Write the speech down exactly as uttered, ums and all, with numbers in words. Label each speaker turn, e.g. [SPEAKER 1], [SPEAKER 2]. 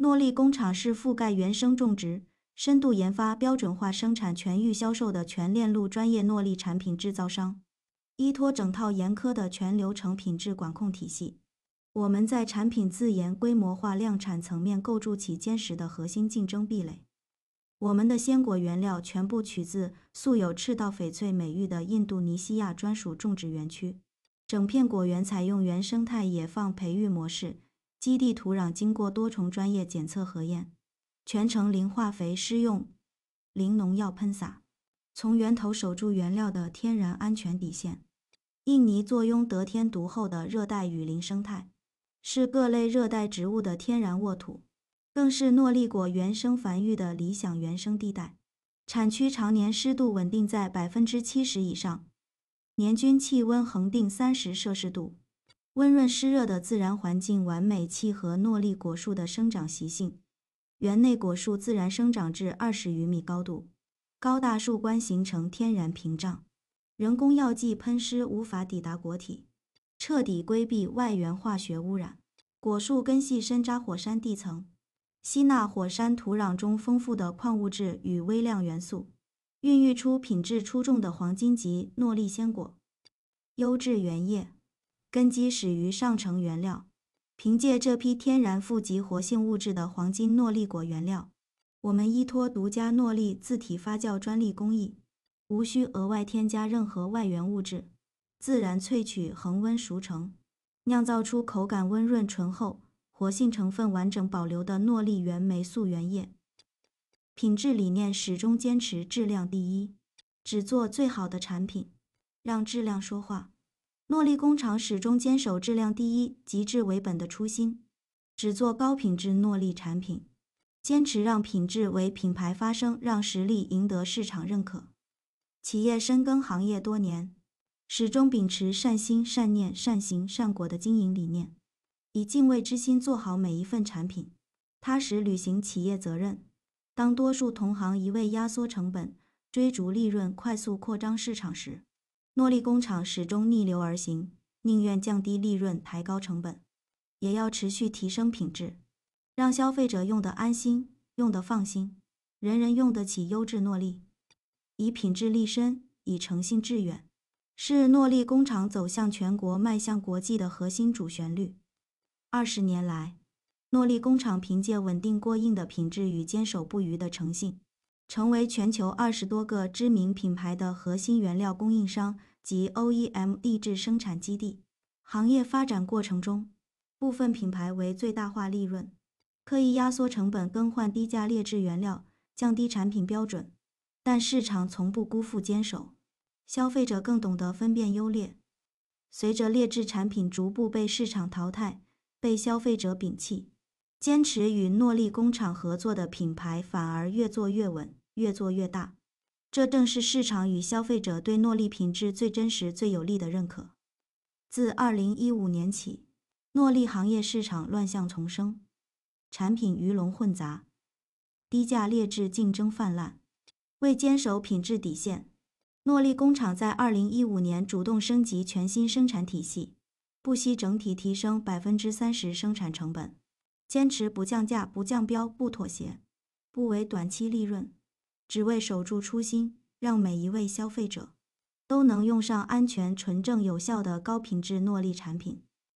[SPEAKER 1] 诺丽工厂是覆盖原生种植、深度研发、标准化生产、全域销售的全链路专业诺丽产品制造商，依托整套严苛的全流程品质管控体系，我们在产品自研、规模化量产层面构筑起坚实的核心竞争壁垒。我们的鲜果原料全部取自素有赤道翡翠美誉的印度尼西亚专属种植园区，整片果园采用原生态野放培育模式，基地土壤经过多重专业检测核验，全程零化肥施用、零农药喷洒，从源头守住原料的天然安全底线。印尼坐拥得天独厚的热带雨林生态，是各类热带植物的天然沃土，更是诺丽果原生繁育的理想原生地带。产区常年湿度稳定在 百分之七十 以上，年均气温恒定三十摄氏度，温润湿热的自然环境完美契合诺丽果树的生长习性。园内果树自然生长至二十余米高度，高大树冠形成天然屏障，人工药剂喷施无法抵达果体，彻底规避外源化学污染。果树根系深扎火山地层，吸纳火山土壤中丰富的矿物质与微量元素，孕育出品质出众的黄金级诺丽鲜果。优质原叶，根基始于上乘原料。凭借这批天然富集活性物质的黄金诺丽果原料，我们依托独家诺丽自体发酵专利工艺，无需额外添加任何外源物质，自然萃取恒温熟成，酿造出口感温润醇厚、活性成分完整保留的诺丽原酶素原液。品质理念始终坚持质量第一，只做最好的产品，让质量说话。诺丽工厂始终坚守质量第一、极致为本的初心，只做高品质诺丽产品，坚持让品质为品牌发声，让实力赢得市场认可。企业深耕行业多年，始终秉持善心、善念、善行、善果的经营理念，以敬畏之心做好每一份产品，踏实履行企业责任。当多数同行一味压缩成本、追逐利润、快速扩张市场时，诺丽工厂始终逆流而行，宁愿降低利润、抬高成本，也要持续提升品质，让消费者用得安心、用得放心，人人用得起优质诺丽。以品质立身，以诚信致远，是诺丽工厂走向全国、迈向国际的核心主旋律。二十年来，诺丽工厂凭借稳定过硬的品质与坚守不渝的诚信，成为全球二十多个知名品牌的核心原料供应商及 O E M 地质生产基地。行业发展过程中，部分品牌为最大化利润，刻意压缩成本，更换低价劣质原料，降低产品标准，但市场从不辜负坚守，消费者更懂得分辨优劣。随着劣质产品逐步被市场淘汰，被消费者摒弃，坚持与诺丽工厂合作的品牌反而越做越稳，越做越大。这正是市场与消费者对诺丽品质最真实、最有力的认可。自二零一五年起，诺丽行业市场乱象丛生，产品鱼龙混杂，低价劣质竞争泛滥。为坚守品质底线，诺丽工厂在二零一五年主动升级全新生产体系，不惜整体提升 百分之三十 生产成本，坚持不降价、不降标、不妥协，不为短期利润，只为守住初心，让每一位消费者都能用上安全、纯正、有效的高品质诺丽产品。